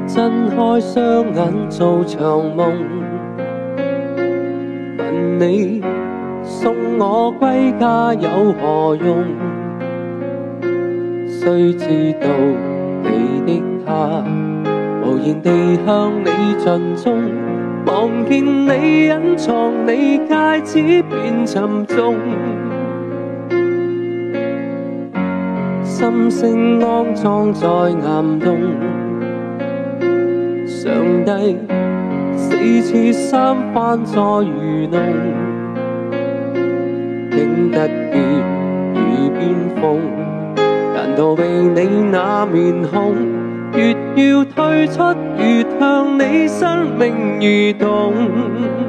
睜開雙眼做場夢，問你送我歸家有何用？須知道你的他無言地向你盡忠，望見你隱藏你戒指變沉重，心聲安葬在岩洞。上帝4次3番再愚弄，經得血與邊鋒，難逃避你那面孔。越要退出，越向你生命移動。